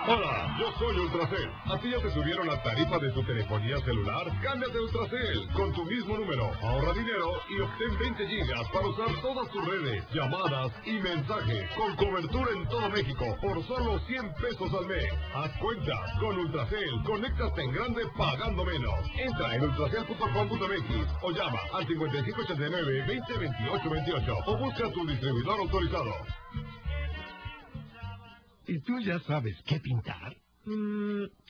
Hola, yo soy Ultracel. ¿A ti ya te subieron la tarifa de tu telefonía celular? Cámbiate a Ultracel con tu mismo número. Ahorra dinero y obtén 20 gigas para usar todas tus redes, llamadas y mensajes con cobertura en todo México por solo 100 pesos al mes. Haz cuenta, con Ultracel, conéctate en grande pagando menos. Entra en ultracel.com.mx o llama al 5589-202828 o busca tu distribuidor autorizado. ¿Y tú ya sabes qué pintar?